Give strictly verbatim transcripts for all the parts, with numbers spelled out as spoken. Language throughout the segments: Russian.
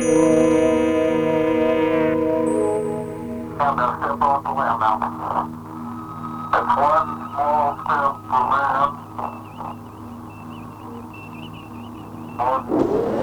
And now step off the land now. That's one small step for man. One.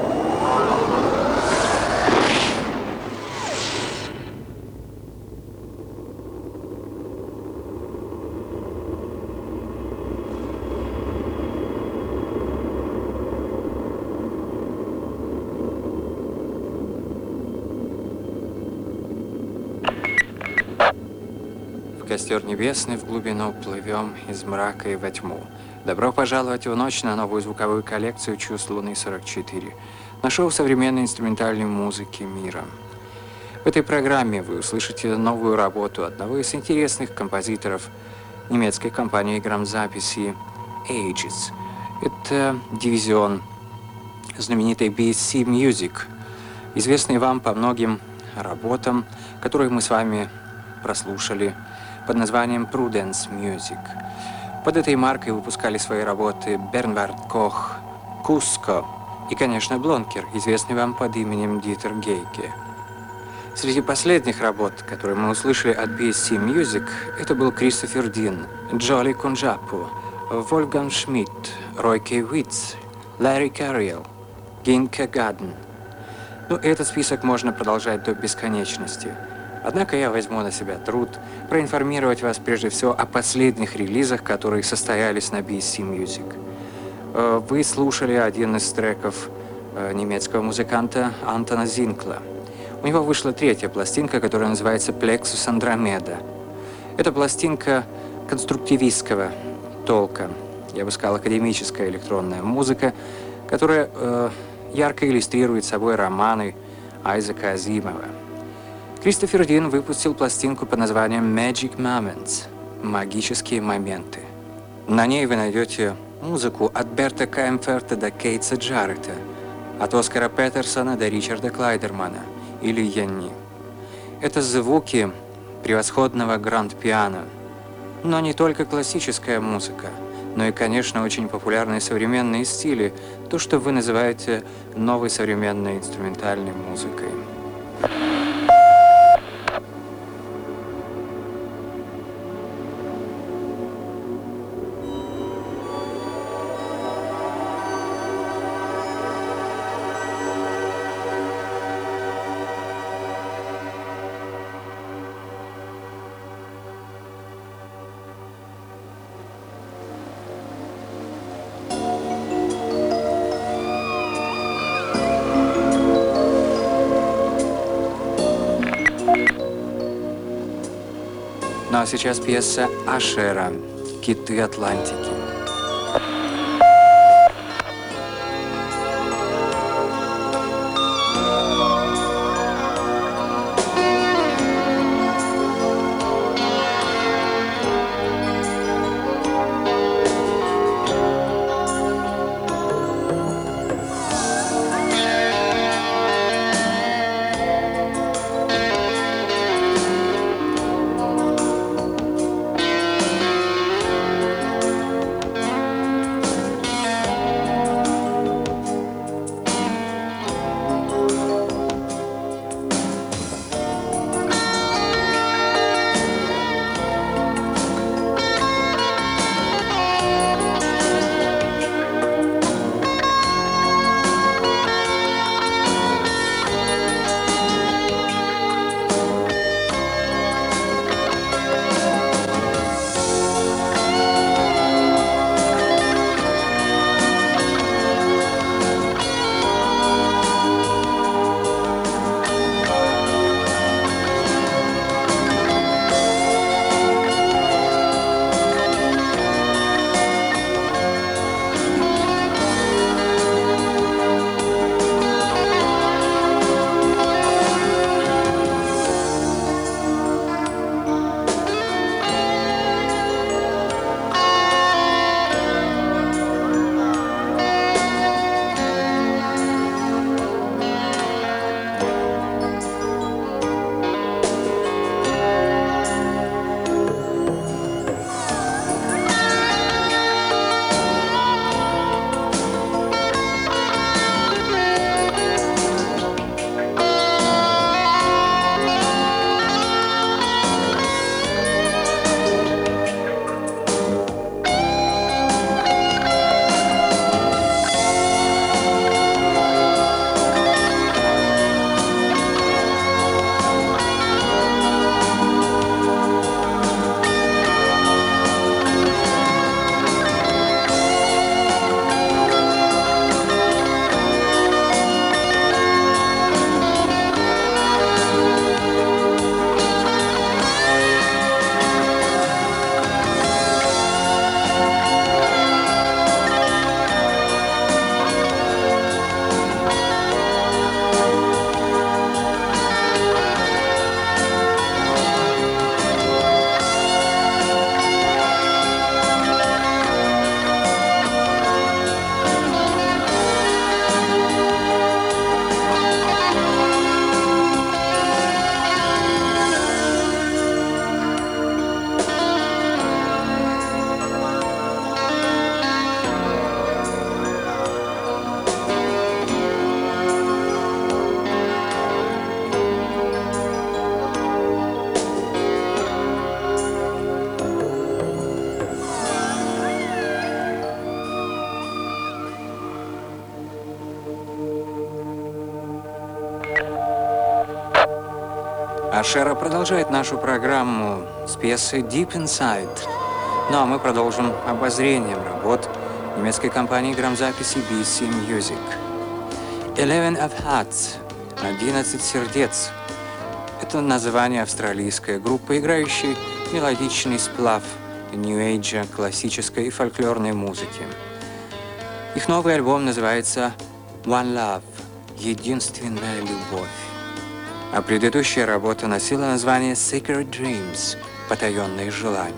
Костер небесный, в глубину плывем из мрака и во тьму. Добро пожаловать в ночь на новую звуковую коллекцию «Чувств Луны сорок четыре», на шоу современной инструментальной музыки мира. В этой программе вы услышите новую работу одного из интересных композиторов немецкой компании грамзаписи Ages. Это дивизион знаменитой би эс си Music, известный вам по многим работам, которые мы с вами прослушали под названием Prudence Music. Под этой маркой выпускали свои работы Бернвард Кох, Куско и, конечно, Блонкер, известный вам под именем Дитер Гейке. Среди последних работ, которые мы услышали от би эс си Music, это был Кристофер Дин, Джоли Кунджапо, Вольфганг Шмидт, Рой Кей Уитц, Ларри Карриел, Гинка Гаден. Ну, этот список можно продолжать до бесконечности. Однако я возьму на себя труд проинформировать вас прежде всего о последних релизах, которые состоялись на би эс си Music. Вы слушали один из треков немецкого музыканта Антона Зинкла. У него вышла третья пластинка, которая называется «Plexus Andromeda». Это пластинка конструктивистского толка, я бы сказал, академическая электронная музыка, которая э, ярко иллюстрирует собой романы Айзека Азимова. Кристофер Дин выпустил пластинку под названием Magic Moments – «Магические моменты». На ней вы найдете музыку от Берта Каймферта до Кейтса Джаррета, от Оскара Петерсона до Ричарда Клайдермана или Янни. Это звуки превосходного гранд-пиано. Но не только классическая музыка, но и, конечно, очень популярные современные стили, то, что вы называете новой современной инструментальной музыкой. Ну а сейчас пьеса Ашера «Киты Атлантики». Ашера продолжает нашу программу с пьесы Deep Inside. Ну а мы продолжим обозрением работ немецкой компании грамзаписи би си Music. Eleven of Hearts – одиннадцать сердец. Это название австралийской группы, играющей мелодичный сплав нью-эйджа, классической и фольклорной музыки. Их новый альбом называется One Love – «Единственная любовь». А предыдущая работа носила название Secret Dreams – «Потаенные желания».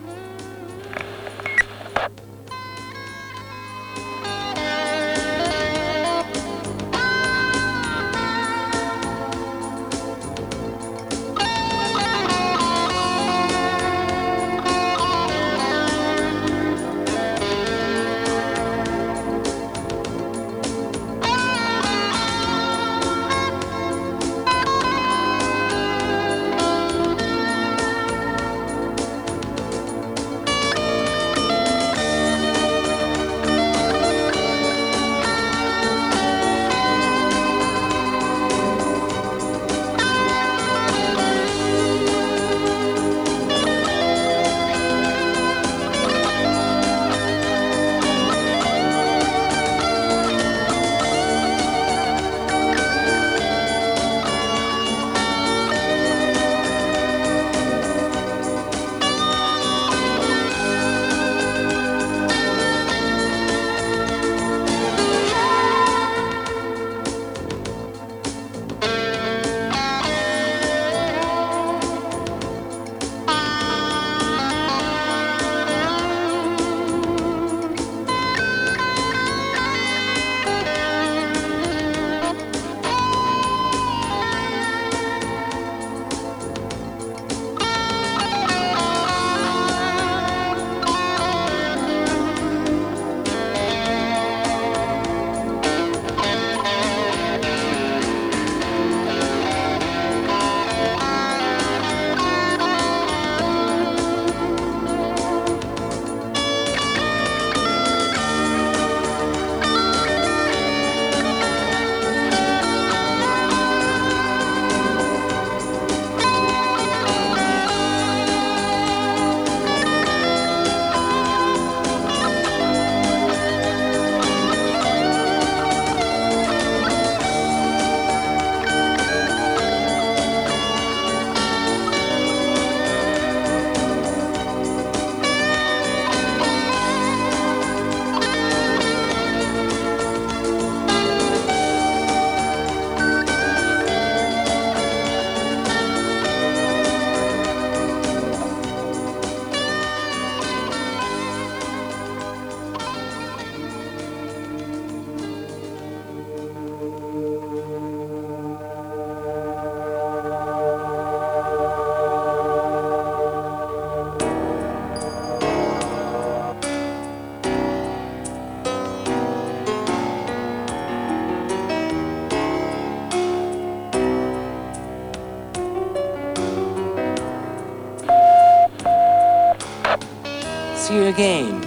See you again,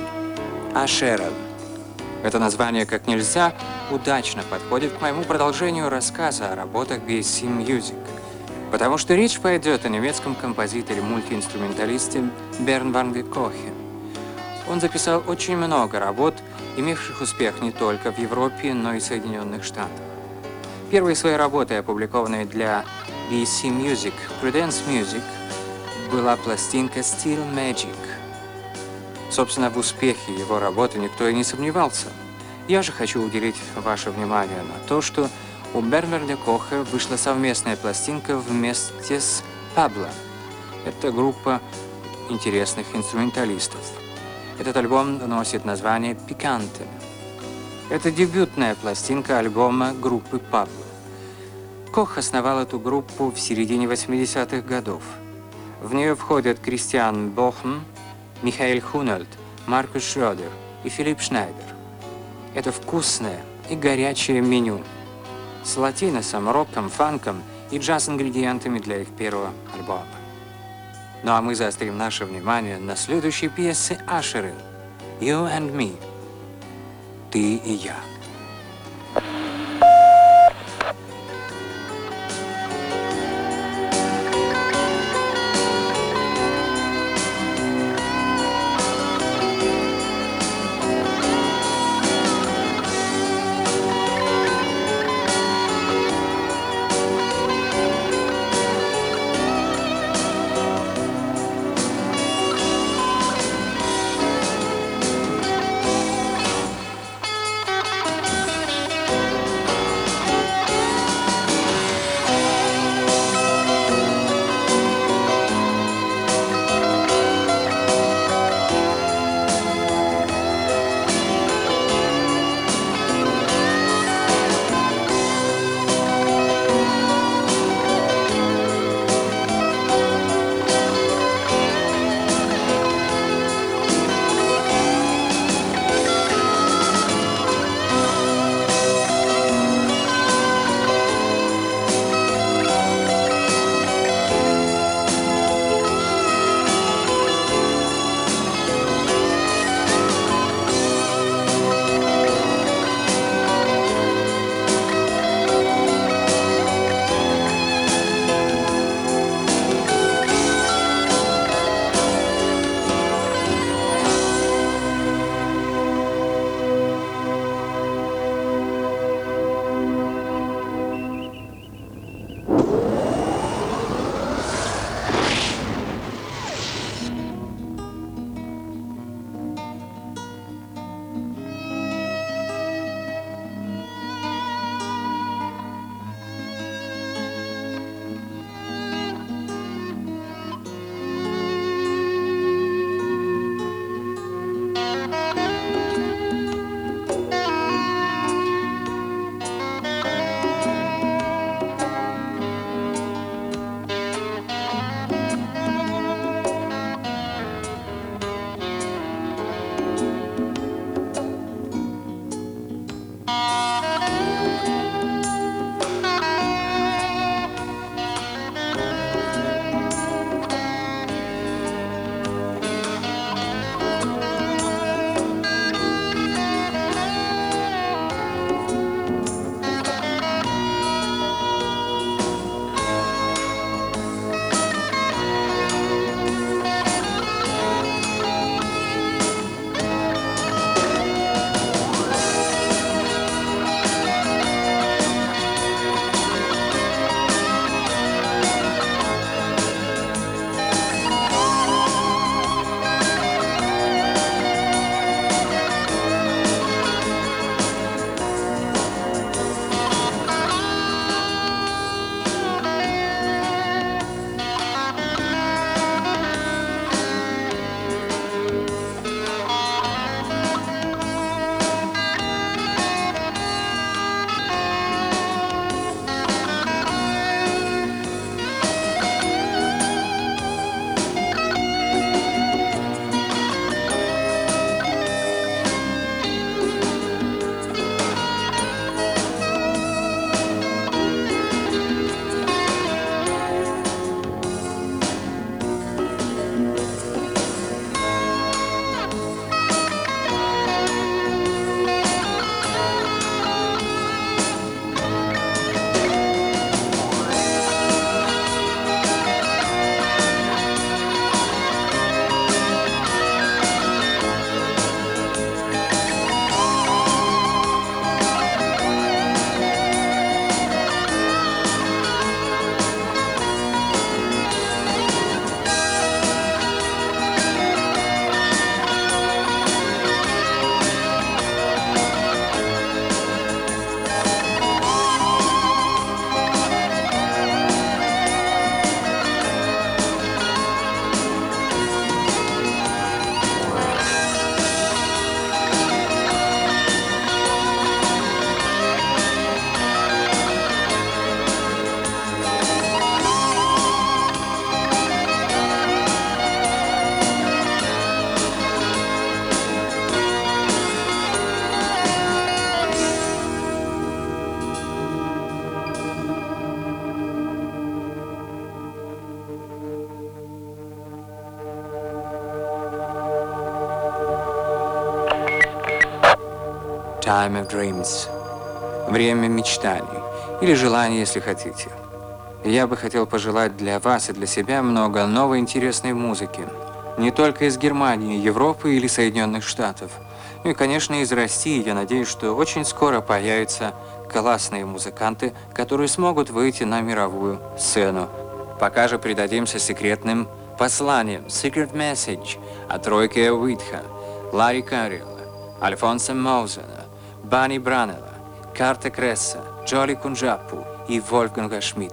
Ашера. Это название как нельзя удачно подходит к моему продолжению рассказа о работах би си Music, потому что речь пойдет о немецком композиторе-мультиинструменталисте Берн ван де Кохе. Он записал очень много работ, имевших успех не только в Европе, но и в Соединенных Штатах. Первой своей работой, опубликованной для би си Music, Prudence Music, была пластинка Still Magic. Собственно, в успехе его работы никто и не сомневался. Я же хочу уделить ваше внимание на то, что у Берна ван де Коха вышла совместная пластинка вместе с Пабло. Это группа интересных инструменталистов. Этот альбом носит название «Пиканте». Это дебютная пластинка альбома группы Пабло. Кох основал эту группу в середине восьмидесятых годов. В нее входят Кристиан Бохм, Михаэль Хунольд, Маркус Шрёдер и Филипп Шнайдер. Это вкусное и горячее меню с латиносом, роком, фанком и джаз-ингредиентами для их первого альбома. Ну а мы заострим наше внимание на следующей пьесе Ашеры «You and Me» – «Ты и я». Time of Dreams. Время мечтаний. Или желаний, если хотите. Я бы хотел пожелать для вас и для себя много новой интересной музыки. Не только из Германии, Европы или Соединенных Штатов. Ну и, конечно, из России. Я надеюсь, что очень скоро появятся классные музыканты, которые смогут выйти на мировую сцену. Пока же придадимся секретным посланиям. Secret Message от Ройке Уитха, Ларри Каррилла, Альфонса Моузена, Банни Бранелла, Карта Кресса, Джоли Кунджапу и Вольфганга Шмидта.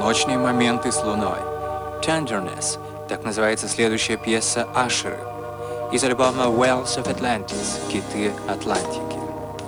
Полночные моменты с луной. Tenderness. Так называется следующая пьеса Ашеры из альбома Wells of Atlantis. Киты Атлантики.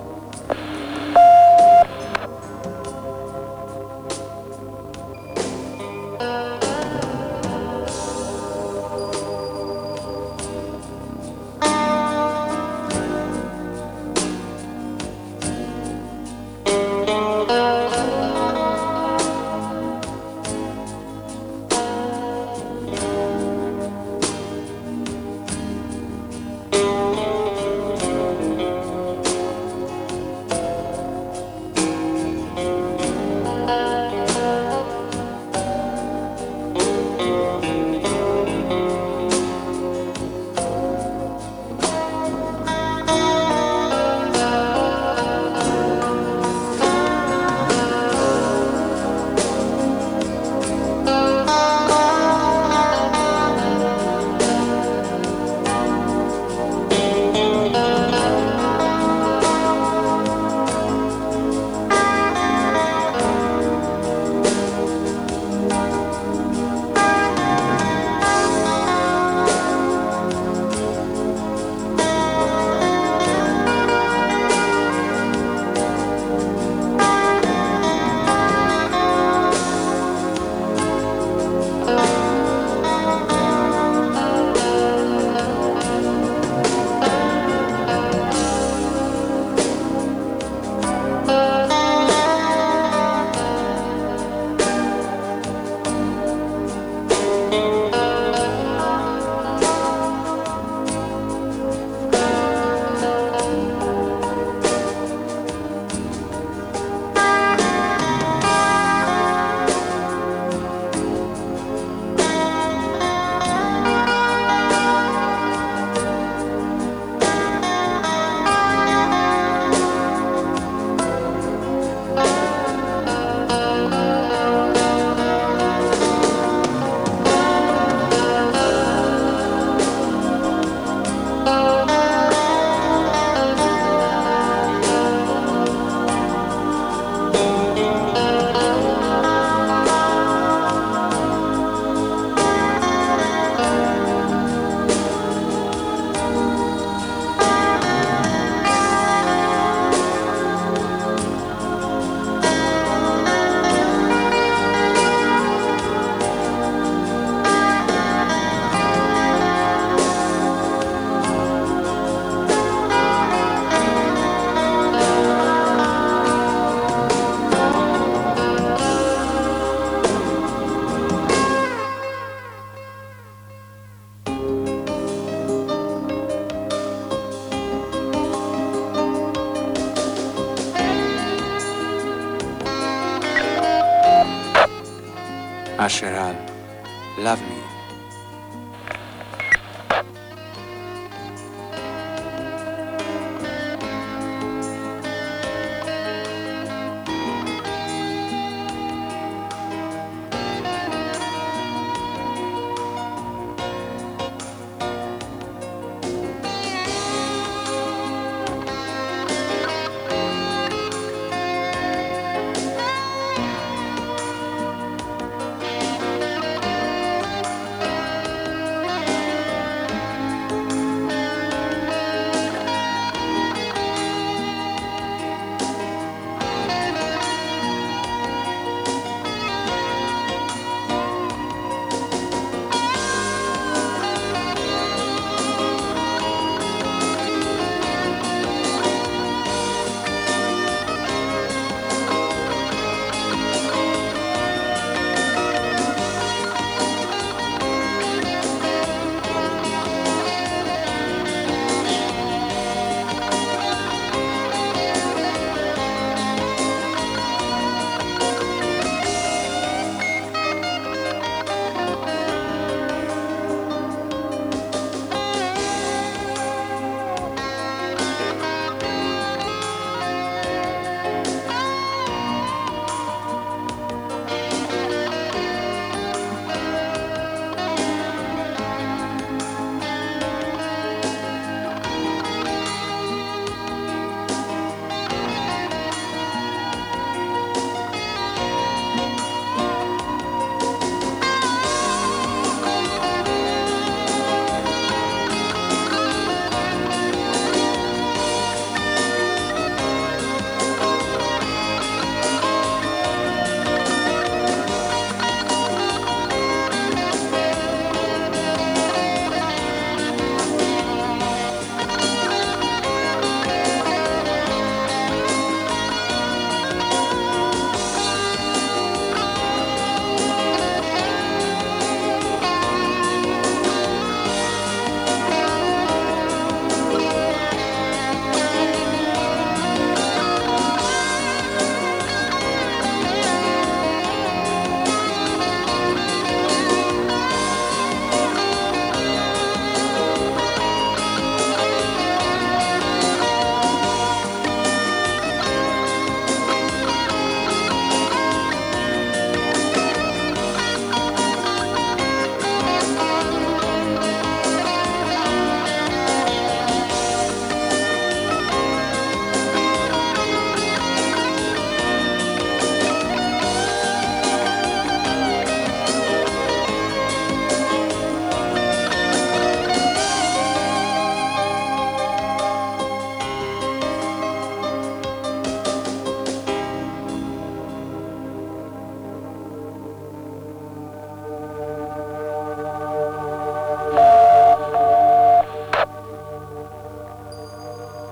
Asheran, love me.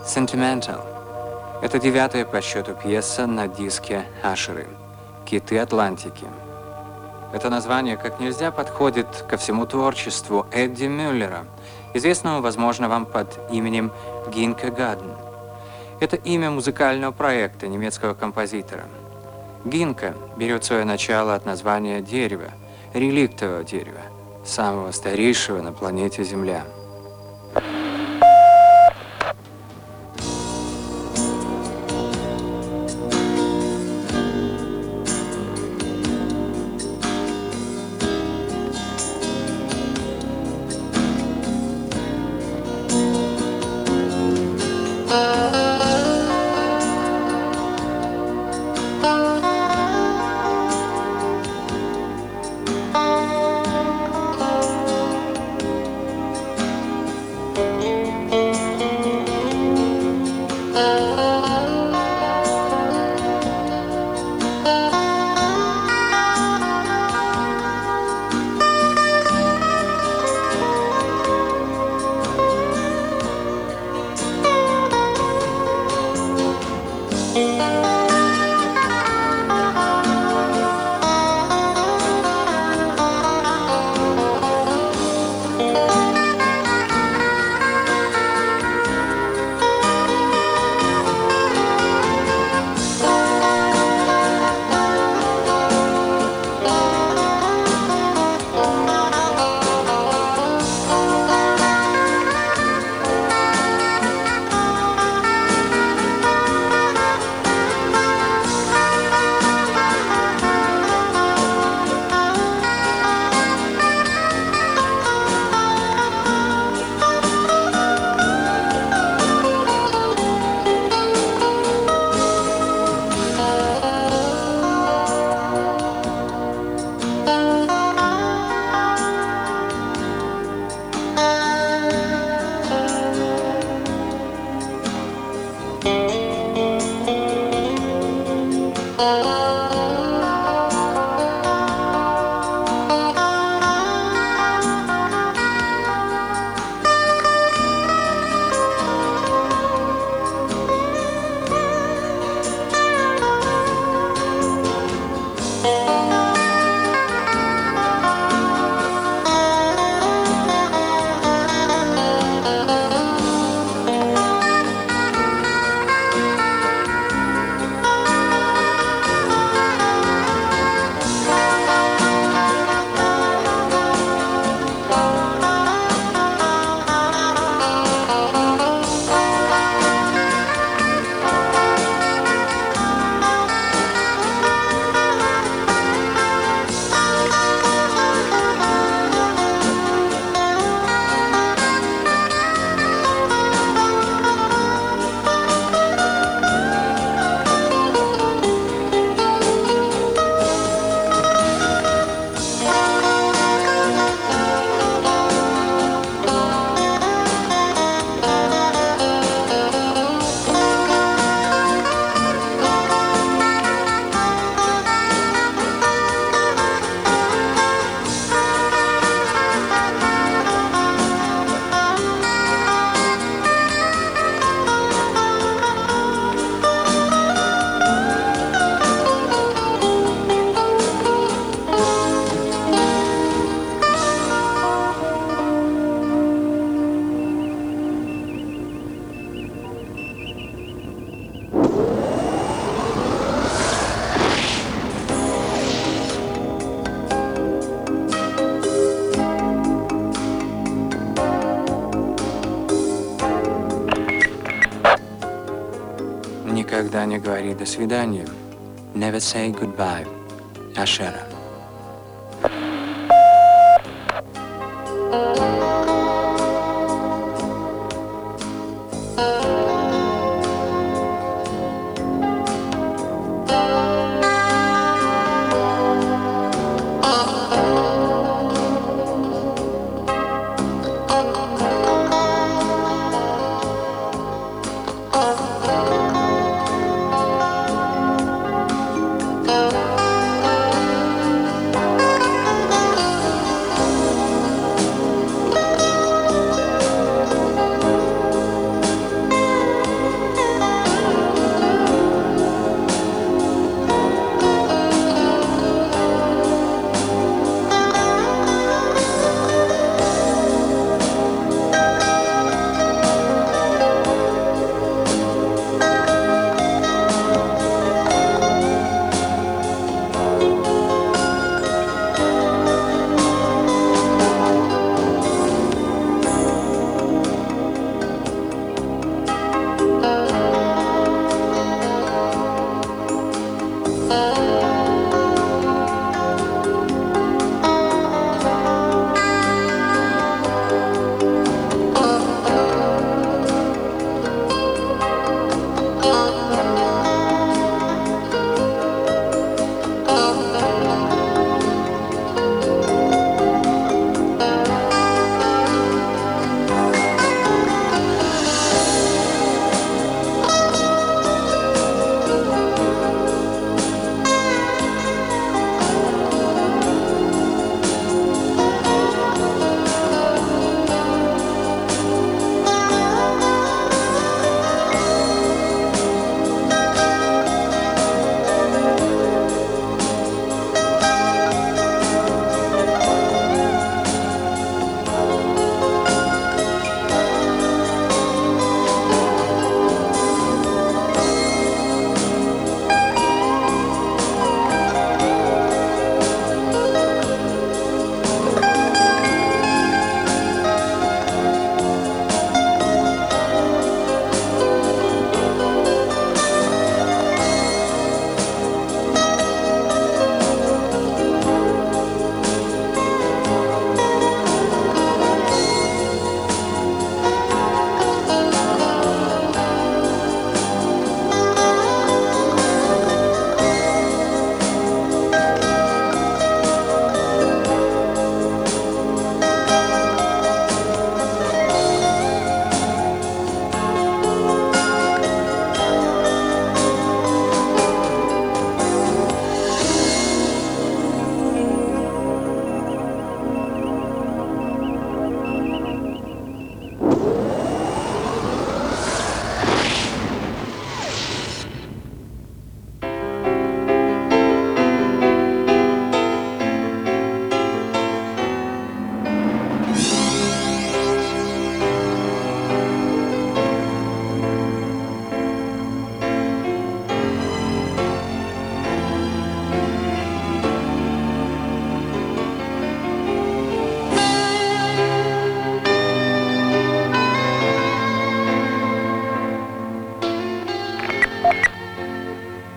Sentimental. Это девятая по счету пьеса на диске Ашеры «Киты Атлантики». Это название как нельзя подходит ко всему творчеству Эдди Мюллера, известного, возможно, вам под именем Гинка Гаден. Это имя музыкального проекта немецкого композитора. Гинка берет свое начало от названия дерева, реликтового дерева, самого старейшего на планете Земля. Никогда не говори «до свидания». Never say goodbye. Ашера.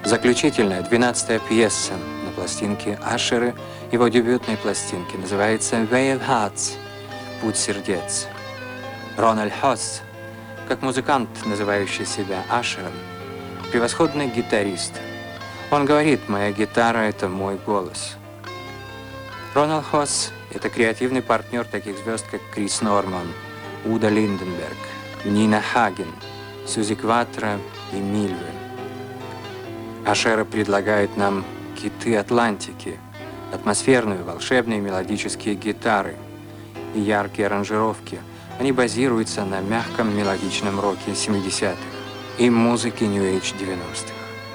Заключительная, двенадцатая пьеса на пластинке Ашера, его дебютной пластинке, называется «Way of Hearts» — «Путь сердец». Рональд Хосс, как музыкант, называющий себя Ашером, превосходный гитарист. Он говорит: «Моя гитара — это мой голос». Рональд Хосс — это креативный партнер таких звезд, как Крис Норман, Уда Линденберг, Нина Хаген, Сьюзи Кватро и Мильвы. Ашера предлагает нам хиты Атлантики, атмосферные, волшебные мелодические гитары и яркие аранжировки. Они базируются на мягком мелодичном роке семидесятых и музыке New Age девяностых.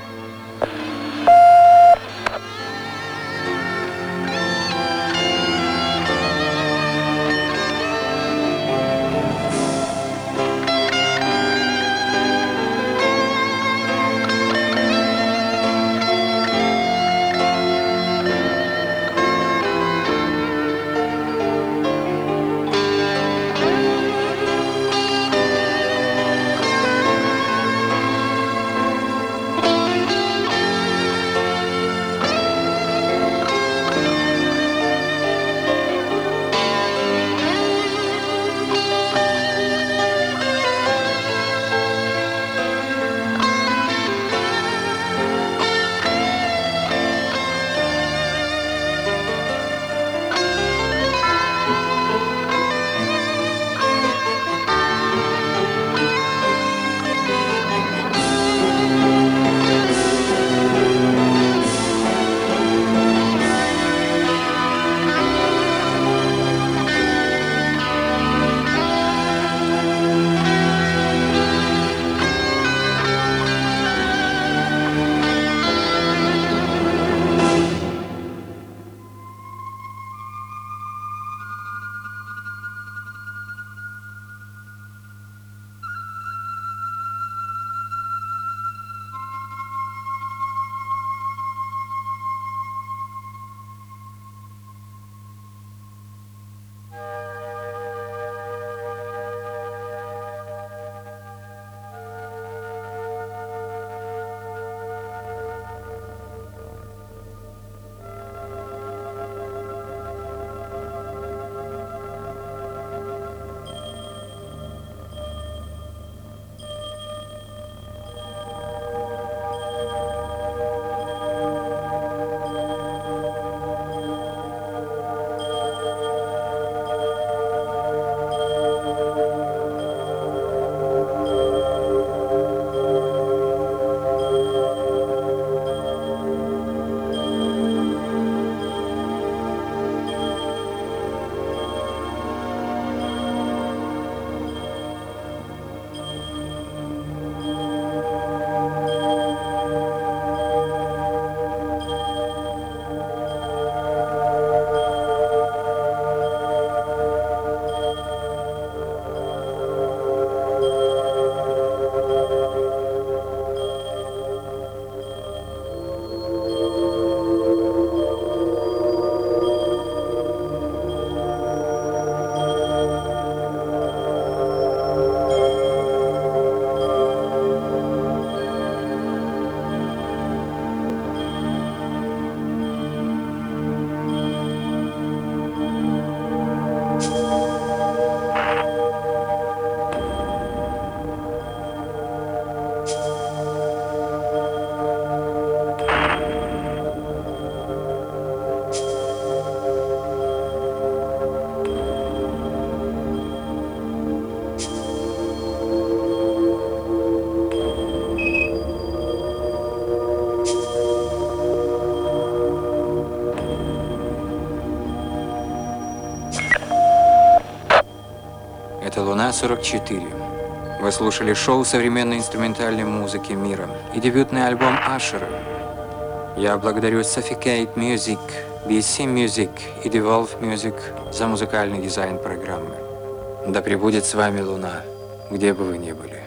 Это «Луна сорок четыре». Вы слушали шоу современной инструментальной музыки мира и дебютный альбом Ашера. Я благодарю Sophisticated Music, би эс си Music и Devolve Music за музыкальный дизайн программы. Да пребудет с вами Луна, где бы вы ни были.